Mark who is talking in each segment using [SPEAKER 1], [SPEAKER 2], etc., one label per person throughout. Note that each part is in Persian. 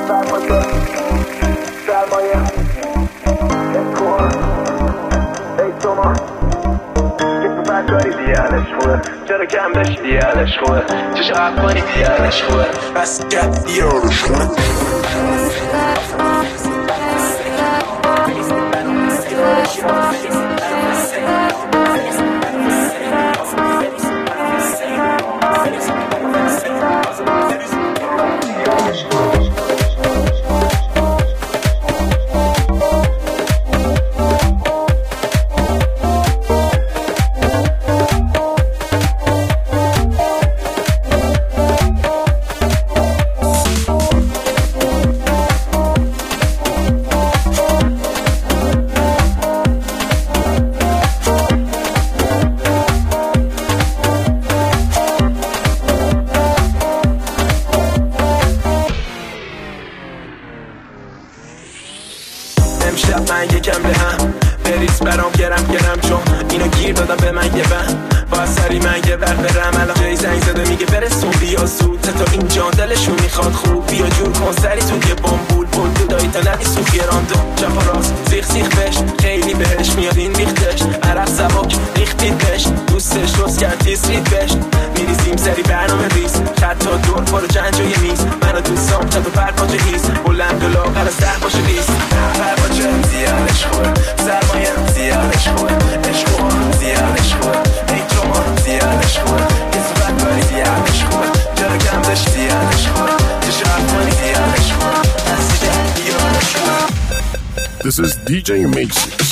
[SPEAKER 1] چرا کم داشتی دیالش خوبه چشم افغانی دیالش خوبه بس کرد دیالش خوبه امشب من یکم به هم بریز برام گرم چون اینو گیر دادم به من یه بند با سری من یه ور برم الان جای زنگ زده میگه برسون بیا زود تا اینجا دلشون میخواد خوب بیا جور کن سری تو یه بامبول بول دودایی تا ندی سوخ گراندو چپ و راست زیخ بش خیلی بهش میاد این ریختش عرق سبک ریختید بش دوستش روز کرد تیز رید بش میریزیم سری برنامه ریز خط تا دور پارو جنجای میز منو دوستام چند و پرپاچه هیز بلند و لاغر از ده باشه ریز پرپاچه زیادش خوبه سرمایه زیادش خوبه عشق زیادش خوبه ای جوان زیادش خوبه یه صفت کاری زیادش خوبه جرا کم داشت زیادش خوبه چشم افغانی زیادش خوبه دستی دیادش خوبه.
[SPEAKER 2] This is DJ Macy's.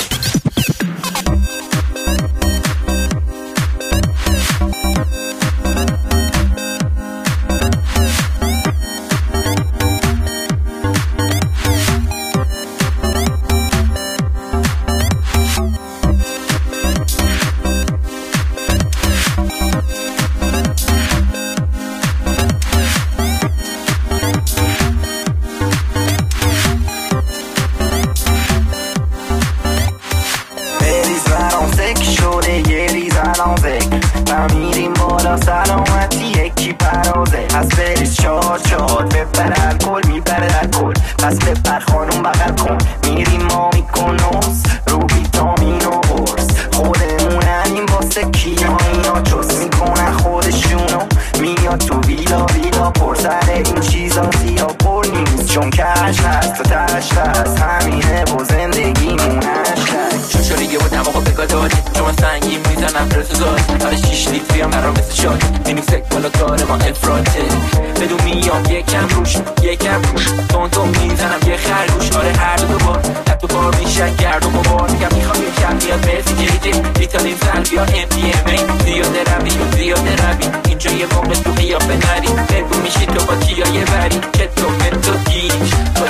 [SPEAKER 3] میریم بالا سلامتی یکی پرازه پس بریز چار ببر الکل میبره الکل پس ببر خانوم بغل کن میریم ما میکنوس رو ویتامین و قرص خودمونن واسه کیا اینا جز میکنن خودشونو میاد تو ویلا پر سر این چیزا زیاد پر نیست چون کش هست و تش هست همینه با زندگیمون هشتگ
[SPEAKER 4] شوشوریه و دماغو بگاه داری چون سنگیم میزنم رسوزار هر 6 لیتر بیام برام مثل شاد مینیسک بالا کار ما افراته بدون میام یکم روش تون میزنم یه خرگوش آره هر دو بار لب تو بار میشه گرد و غبار میگم میخوام یه کم بیاد مرسی جیدی ریتالین سل بیاد MDMA زیاده روی اینجا یه موقع تو قیافه نری بگو میشی تو با کیای بری که تو متو گیش با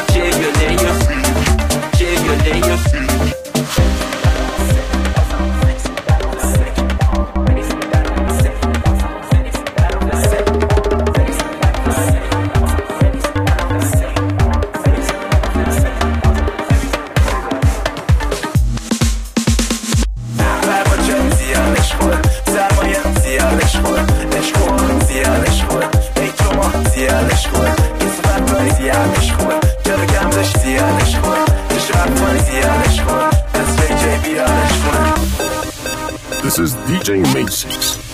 [SPEAKER 4] جیولیوس
[SPEAKER 2] This is DJ Macy's.